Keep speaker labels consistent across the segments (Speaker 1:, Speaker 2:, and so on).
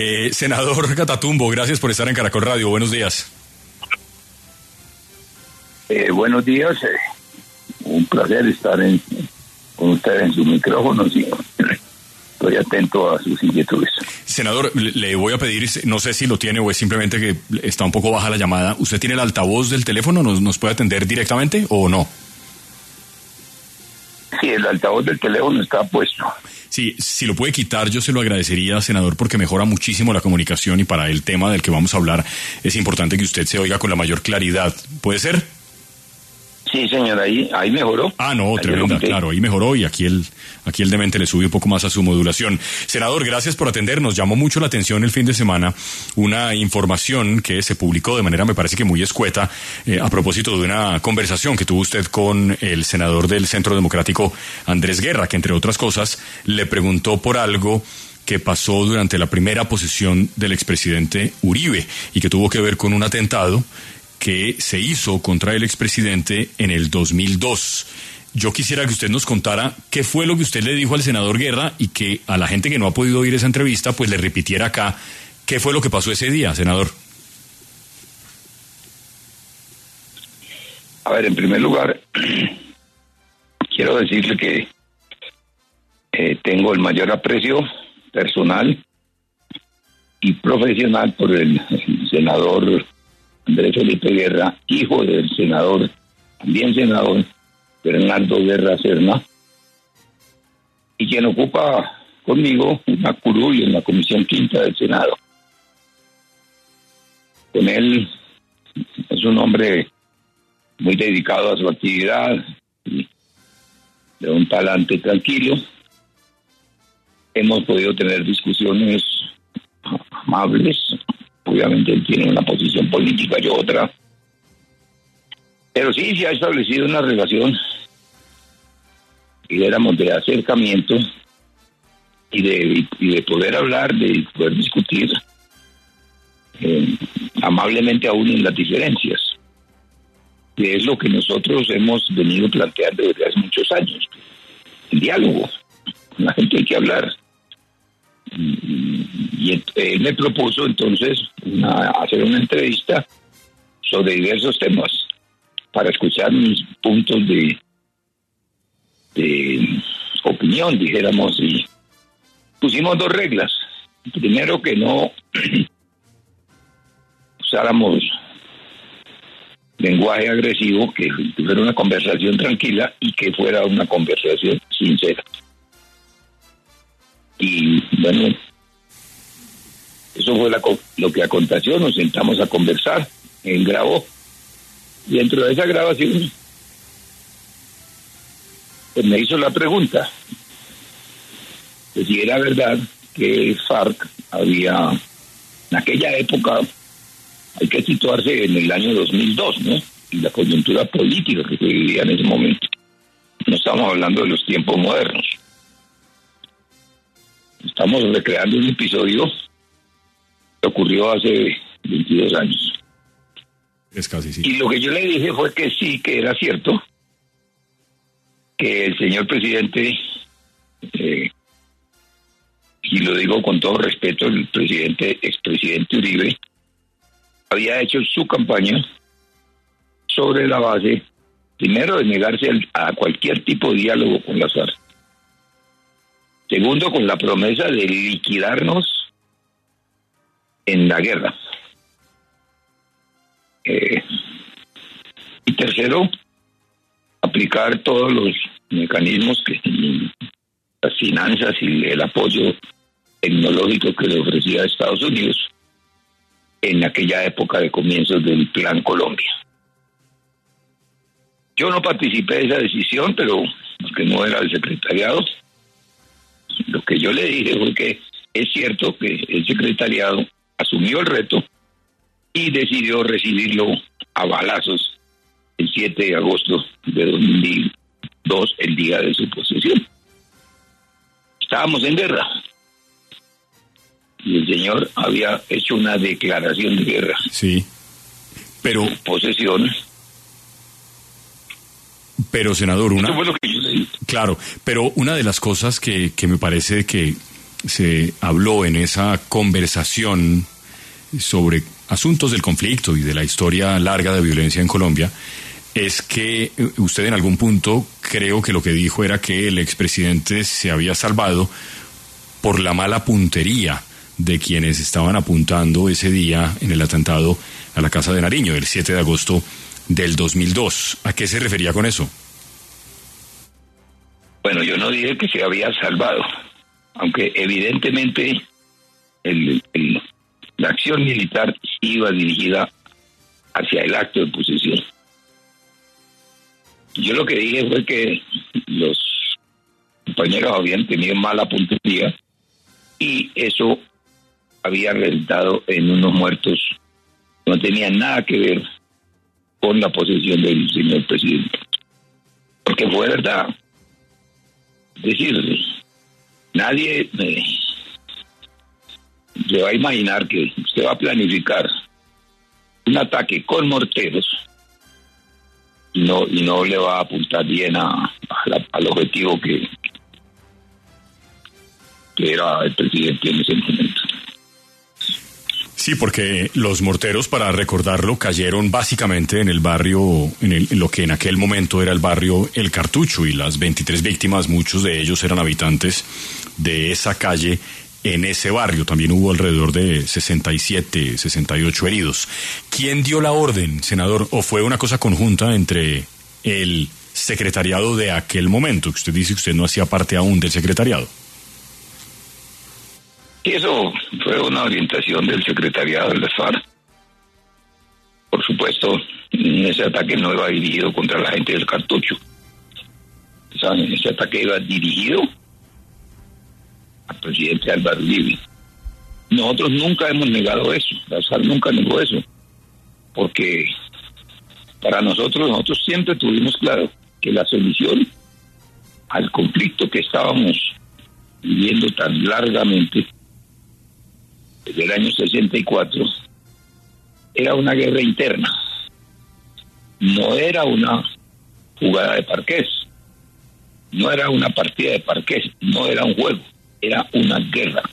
Speaker 1: Senador Catatumbo, gracias por estar en Caracol Radio. Buenos días.
Speaker 2: Buenos días. Un placer estar con ustedes en sus micrófonos y estoy atento a sus inquietudes.
Speaker 1: Senador, le voy a pedir, no sé si lo tiene o es simplemente que está un poco baja la llamada. ¿Usted tiene el altavoz del teléfono? ¿Nos puede atender directamente o no?
Speaker 2: Sí, el altavoz del teléfono está puesto.
Speaker 1: Sí, si lo puede quitar, yo se lo agradecería, senador, porque mejora muchísimo la comunicación y para el tema del que vamos a hablar es importante que usted se oiga con la mayor claridad. ¿Puede ser?
Speaker 2: Sí, señor, ahí mejoró.
Speaker 1: Ah, no, tremenda, claro, ahí mejoró y aquí el demente le sube un poco más a su modulación. Senador, gracias por atendernos. Llamó mucho la atención el fin de semana una información que se publicó de manera, me parece que muy escueta, a propósito de una conversación que tuvo usted con el senador del Centro Democrático, Andrés Guerra, que entre otras cosas le preguntó por algo que pasó durante la primera posesión del expresidente Uribe y que tuvo que ver con un atentado que se hizo contra el expresidente en el 2002. Yo quisiera que usted nos contara qué fue lo que usted le dijo al senador Guerra y que a la gente que no ha podido oír esa entrevista, pues le repitiera acá qué fue lo que pasó ese día, senador.
Speaker 2: A ver, en primer lugar, quiero decirle que tengo el mayor aprecio personal y profesional por el senador Andrés Felipe Guerra, hijo del senador, también senador, Bernardo Guerra Serna, y quien ocupa conmigo una curul en la Comisión Quinta del Senado. Con él es un hombre muy dedicado a su actividad, y de un talante tranquilo. Hemos podido tener discusiones amables. Obviamente él tiene una posición política, yo otra. Pero sí se ha establecido una relación, digamos, de acercamiento y de poder hablar, de poder discutir amablemente aún en las diferencias, que es lo que nosotros hemos venido planteando desde hace muchos años. El diálogo, con la gente hay que hablar. Y él me propuso entonces hacer una entrevista sobre diversos temas para escuchar mis puntos de opinión, dijéramos, y pusimos dos reglas. Primero, que no usáramos lenguaje agresivo, que fuera una conversación tranquila y que fuera una conversación sincera. Y bueno, eso fue lo que aconteció. Nos sentamos a conversar, él grabó, y dentro de esa grabación pues me hizo la pregunta de si era verdad que FARC había, en aquella época, hay que situarse en el año 2002, ¿no? Y la coyuntura política que se vivía en ese momento. No estamos hablando de los tiempos modernos. Estamos recreando un episodio que ocurrió hace 22 años.
Speaker 1: Es casi, sí.
Speaker 2: Y lo que yo le dije fue que sí, que era cierto, que el señor presidente, y lo digo con todo respeto, el expresidente Uribe, había hecho su campaña sobre la base, primero, de negarse a cualquier tipo de diálogo con las FARC. Segundo, con la promesa de liquidarnos en la guerra. Y tercero, aplicar todos los mecanismos, las finanzas y el apoyo tecnológico que le ofrecía a Estados Unidos en aquella época de comienzos del Plan Colombia. Yo no participé de esa decisión, pero porque no era el secretariado. Lo que yo le dije fue que es cierto que el secretariado asumió el reto y decidió recibirlo a balazos el 7 de agosto de 2002, el día de su posesión. Estábamos en guerra y el señor había hecho una declaración de guerra.
Speaker 1: Sí, pero
Speaker 2: posesión.
Speaker 1: Pero, senador,
Speaker 2: Eso fue lo que yo le dije.
Speaker 1: Claro, pero una de las cosas que me parece que se habló en esa conversación sobre asuntos del conflicto y de la historia larga de violencia en Colombia, es que usted en algún punto creo que lo que dijo era que el expresidente se había salvado por la mala puntería de quienes estaban apuntando ese día en el atentado a la Casa de Nariño, el 7 de agosto del 2002. ¿A qué se refería con eso?
Speaker 2: Bueno, yo no dije que se había salvado, aunque evidentemente la acción militar iba dirigida hacia el acto de posesión. Yo lo que dije fue que los compañeros habían tenido mala puntería y eso había resultado en unos muertos. No tenía nada que ver con la posesión del señor presidente. Porque fue verdad. Es decir, nadie le va a imaginar que usted va a planificar un ataque con morteros y no le va a apuntar bien al objetivo que era el presidente en ese momento.
Speaker 1: Sí, porque los morteros, para recordarlo, cayeron básicamente en el barrio, en lo que en aquel momento era el barrio El Cartucho, y las 23 víctimas, muchos de ellos eran habitantes de esa calle en ese barrio. También hubo alrededor de 67, 68 heridos. ¿Quién dio la orden, senador? ¿O fue una cosa conjunta entre el secretariado de aquel momento? Que usted dice que usted no hacía parte aún del secretariado.
Speaker 2: Y eso fue una orientación del secretariado de las FARC. Por supuesto, ese ataque no iba dirigido contra la gente del Cartucho. ¿Saben? Ese ataque iba dirigido al presidente Álvaro Uribe. Nosotros nunca hemos negado eso, la FARC nunca negó eso, porque para nosotros siempre tuvimos claro que la solución al conflicto que estábamos viviendo tan largamente desde el año 64 era una guerra interna, no era una jugada de parqués, no era una partida de parqués, no era un juego, era una guerra.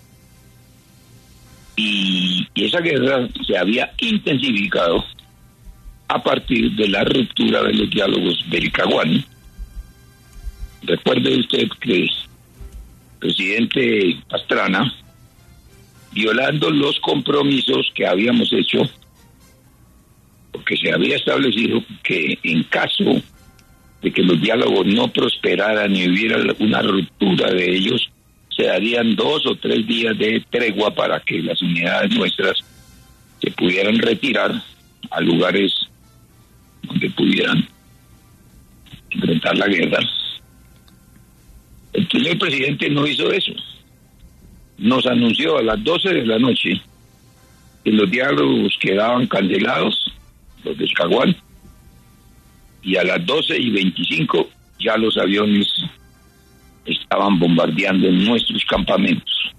Speaker 2: Y esa guerra se había intensificado a partir de la ruptura de los diálogos del Caguán. Recuerde usted que el presidente Pastrana, violando los compromisos que habíamos hecho, porque se había establecido que en caso de que los diálogos no prosperaran y hubiera una ruptura de ellos, se darían 2 o 3 días de tregua para que las unidades nuestras se pudieran retirar a lugares donde pudieran enfrentar la guerra. El señor presidente no hizo eso. Nos anunció a las 12 de la noche que los diálogos quedaban cancelados, los del Caguán, y a las 12:25 ya los aviones estaban bombardeando en nuestros campamentos.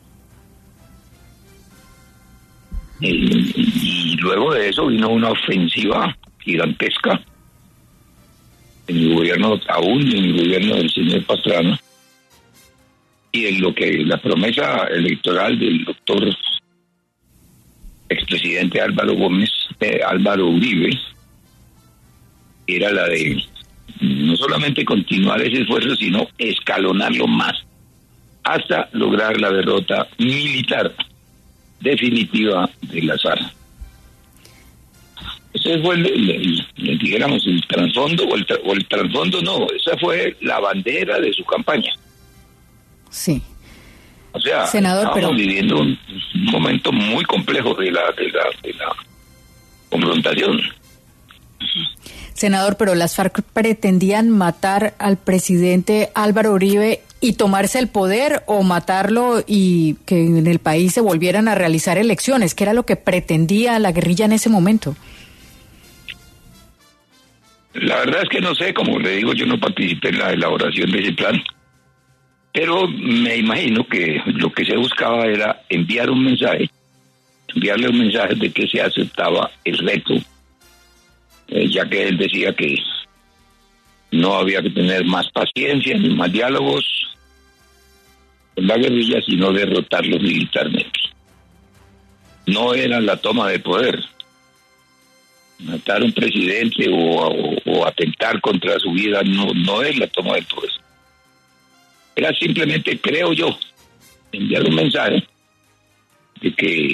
Speaker 2: Y luego de eso vino una ofensiva gigantesca en el gobierno, aún en el gobierno del señor Pastrana, y en lo que la promesa electoral del doctor expresidente Álvaro Uribe era la de no solamente continuar ese esfuerzo, sino escalonarlo más hasta lograr la derrota militar definitiva de las FARC. Ese fue digamos, el trasfondo, o el trasfondo no, esa fue la bandera de su campaña.
Speaker 3: Sí.
Speaker 2: O sea,
Speaker 3: senador,
Speaker 2: estamos viviendo un momento muy complejo de la confrontación.
Speaker 3: Senador, pero las FARC pretendían matar al presidente Álvaro Uribe y tomarse el poder, o matarlo y que en el país se volvieran a realizar elecciones, que era lo que pretendía la guerrilla en ese momento.
Speaker 2: La verdad es que no sé, como le digo, yo no participé en la elaboración de ese plan, pero me imagino que lo que se buscaba era enviarle un mensaje de que se aceptaba el reto, ya que él decía que no había que tener más paciencia ni más diálogos, con la guerrilla, sino derrotarlos militarmente. No era la toma de poder. Matar a un presidente o atentar contra su vida no es la toma del poder. Era simplemente, creo yo, enviar un mensaje de que,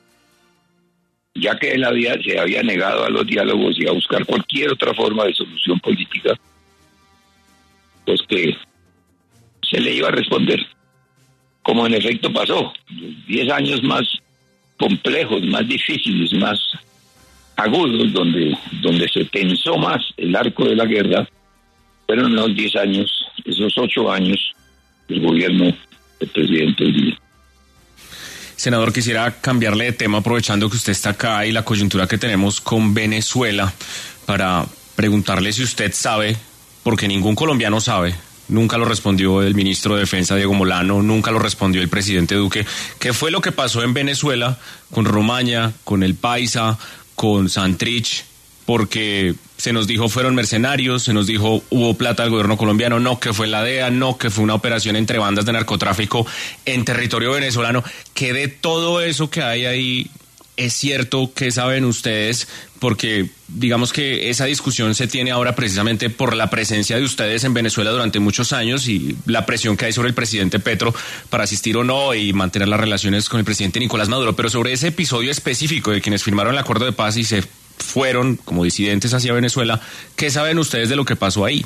Speaker 2: ya que él se había negado a los diálogos y a buscar cualquier otra forma de solución política, pues que se le iba a responder, como en efecto pasó. Los 10 años más complejos, más difíciles, más agudos, donde se tensó más el arco de la guerra, fueron los 10 años, esos 8 años del gobierno del presidente Uribe.
Speaker 4: Senador, quisiera cambiarle de tema aprovechando que usted está acá y la coyuntura que tenemos con Venezuela, para preguntarle si usted sabe, porque ningún colombiano sabe, nunca lo respondió el ministro de Defensa Diego Molano, nunca lo respondió el presidente Duque, qué fue lo que pasó en Venezuela con Romaña, con el Paisa, con Santrich, porque se nos dijo fueron mercenarios, se nos dijo hubo plata del gobierno colombiano, no que fue la DEA, no que fue una operación entre bandas de narcotráfico en territorio venezolano. ¿Qué de todo eso que hay ahí es cierto? ¿Qué saben ustedes? Porque digamos que esa discusión se tiene ahora precisamente por la presencia de ustedes en Venezuela durante muchos años y la presión que hay sobre el presidente Petro para asistir o no y mantener las relaciones con el presidente Nicolás Maduro. Pero sobre ese episodio específico de quienes firmaron el acuerdo de paz y se fueron como disidentes hacia Venezuela, ¿qué saben ustedes de lo que pasó ahí?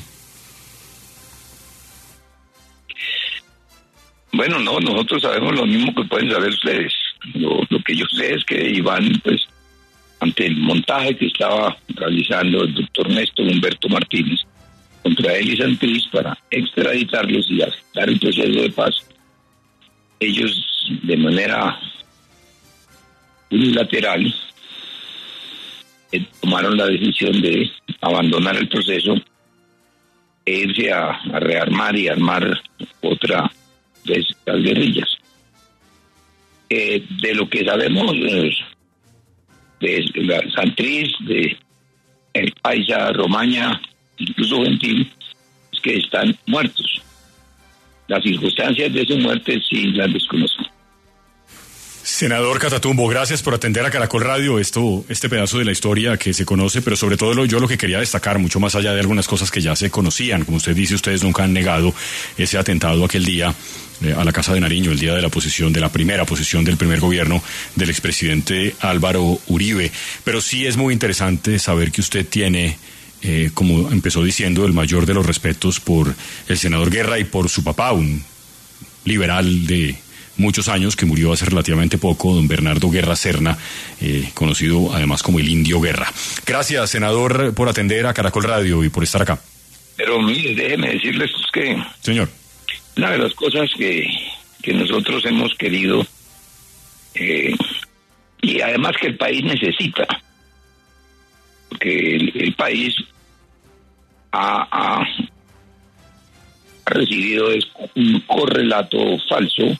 Speaker 2: Bueno, no, nosotros sabemos lo mismo que pueden saber ustedes. Lo que yo sé es que Iván, pues, ante el montaje que estaba realizando el doctor Néstor Humberto Martínez contra él y Santrich para extraditarlos y aceptar el proceso de paz, ellos de manera unilateral tomaron la decisión de abandonar el proceso e irse a rearmar y armar otra de las guerrillas. De lo que sabemos de la Santrich, de el Paisa, Romaña, incluso Gentil, es que están muertos. Las circunstancias de su muerte sí las desconozco.
Speaker 1: Senador Catatumbo, gracias por atender a Caracol Radio este pedazo de la historia que se conoce, pero sobre todo yo lo que quería destacar, mucho más allá de algunas cosas que ya se conocían, como usted dice, ustedes nunca han negado ese atentado aquel día a la Casa de Nariño, el día de la primera posición del primer gobierno del expresidente Álvaro Uribe, pero sí es muy interesante saber que usted tiene, como empezó diciendo, el mayor de los respetos por el senador Guerra y por su papá, un liberal de muchos años que murió hace relativamente poco, don Bernardo Guerra Serna, conocido además como el Indio Guerra. Gracias, senador, por atender a Caracol Radio y por estar acá.
Speaker 2: Pero mire, déjeme decirles que...
Speaker 1: Señor.
Speaker 2: Una de las cosas que nosotros hemos querido, y además que el país necesita, porque el país ha recibido un correlato falso,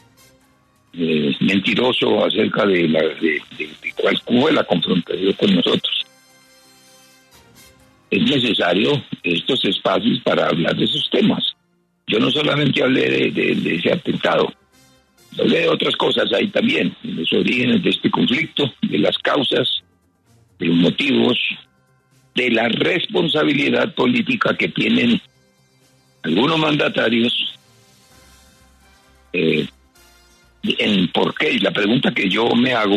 Speaker 2: mentiroso acerca de cuál fue la confrontación con nosotros. Es necesario estos espacios para hablar de esos temas. Yo no solamente hablé de ese atentado, hablé de otras cosas ahí también, de los orígenes de este conflicto, de las causas, de los motivos, de la responsabilidad política que tienen algunos mandatarios en por qué. Y la pregunta que yo me hago,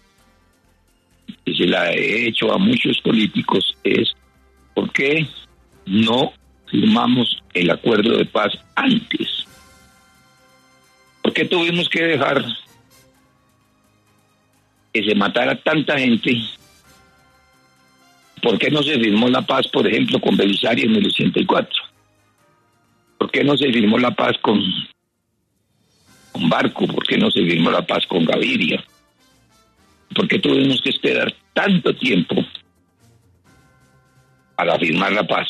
Speaker 2: y se la he hecho a muchos políticos, es ¿por qué no firmamos el acuerdo de paz antes? ¿Por qué tuvimos que dejar que se matara tanta gente? ¿Por qué no se firmó la paz, por ejemplo, con Belisario en el 84? ¿Por qué no se firmó la paz con Barco? ¿Por qué no se firmó la paz con Gaviria? ¿Por qué tuvimos que esperar tanto tiempo para firmar la paz?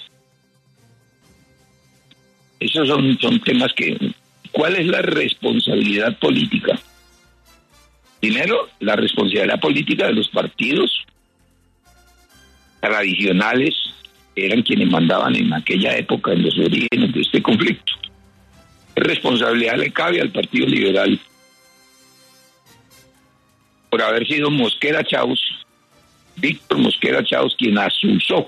Speaker 2: Esos son temas que... ¿Cuál es la responsabilidad política? Primero, la responsabilidad política de los partidos tradicionales, eran quienes mandaban en aquella época en los orígenes de este conflicto. responsabilidad le cabe al Partido Liberal por haber sido Mosquera Chaus, Víctor Mosquera Chaus, quien asusó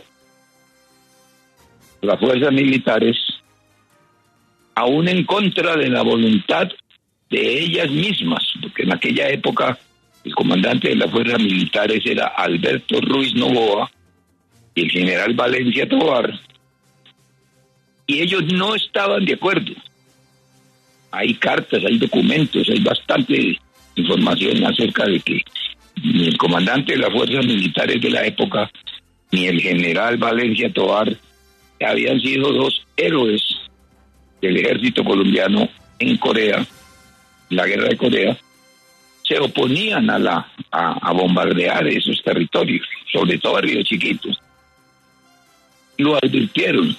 Speaker 2: las fuerzas militares, aún en contra de la voluntad de ellas mismas, porque en aquella época el comandante de las fuerzas militares era Alberto Ruiz Novoa y el general Valencia Tovar, y ellos no estaban de acuerdo. Hay cartas, hay documentos, hay bastante información acerca de que ni el comandante de las fuerzas militares de la época, ni el general Valencia Tovar, habían sido dos héroes del ejército colombiano en Corea, la guerra de Corea, se oponían a bombardear esos territorios, sobre todo a Río Chiquito. Lo advirtieron.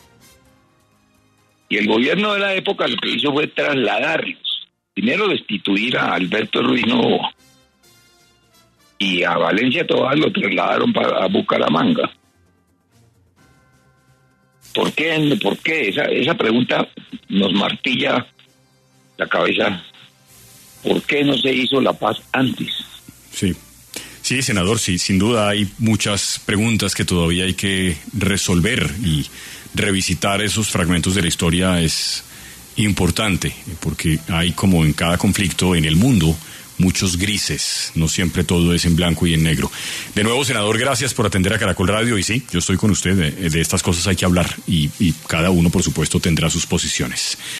Speaker 2: Y el gobierno de la época lo que hizo fue trasladarlos. Primero destituir a Alberto Ruiz Novoa. Y a Valencia Tovar lo trasladaron a Bucaramanga. ¿Por qué? ¿Por qué? Esa pregunta nos martilla la cabeza. ¿Por qué no se hizo la paz antes?
Speaker 1: Sí, senador, sí, sin duda hay muchas preguntas que todavía hay que resolver y revisitar esos fragmentos de la historia es importante, porque hay, como en cada conflicto en el mundo, muchos grises, no siempre todo es en blanco y en negro. De nuevo, senador, gracias por atender a Caracol Radio, y sí, yo estoy con usted, de estas cosas hay que hablar, y cada uno, por supuesto, tendrá sus posiciones.